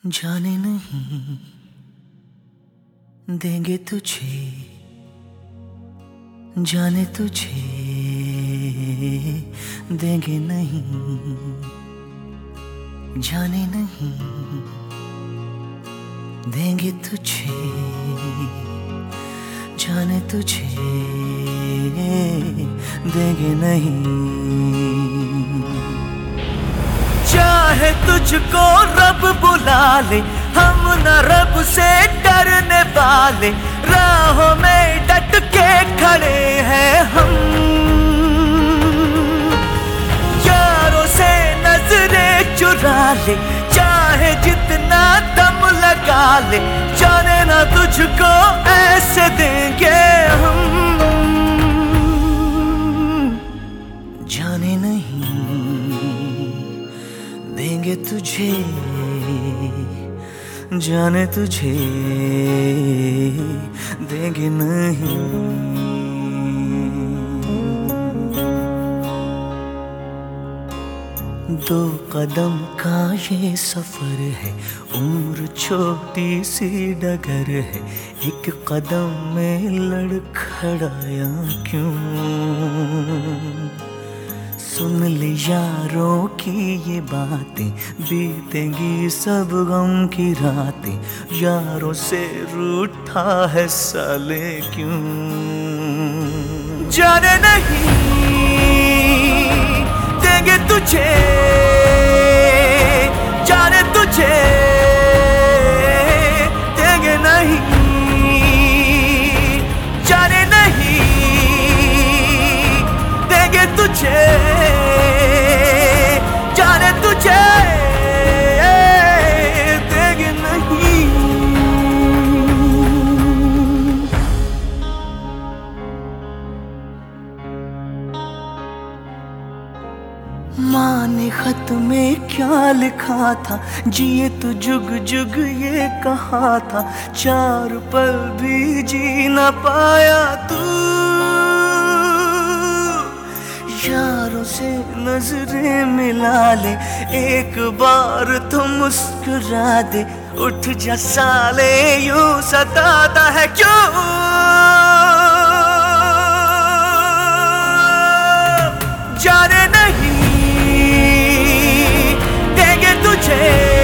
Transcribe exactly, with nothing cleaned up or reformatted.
जाने नहीं देंगे तुझे, जाने तुझे देंगे नहीं, जाने नहीं देंगे तुझे, जाने तुझे देंगे नहीं। चाहे तुझको रब बुला ले, हम न रब से डरने वाले, राहों में डट के खड़े हैं हम। यारों से नजरें चुरा ले, चाहे जितना दम लगा ले, जाने ना तुझको ऐसे देंगे हम। जाने नहीं देंगे तुझे, जाने तुझे देंगे नहीं। दो कदम का ये सफर है, उम्र छोटी सी डगर है, एक कदम में लड़खड़ाया क्यों। सुन ले यारों की ये बातें, बीतेंगी सब गम की रातें, यारों से रूठा है साले क्यों। जाने नहीं देंगे तुझे, जाने तुझे देंगे नहीं, जाने नहीं देंगे तुझे, जाने तुझे देंगे नहीं। माँ ने खत में क्या लिखा था, जिए तो जुग जुग ये कहा था, चार पल भी जी न पाया तू। यारों से नजरें मिला ले, एक बार तो मुस्कुरा दे, उठ जा साले यूं सताता है क्यों। जाने नहीं देंगे तुझे,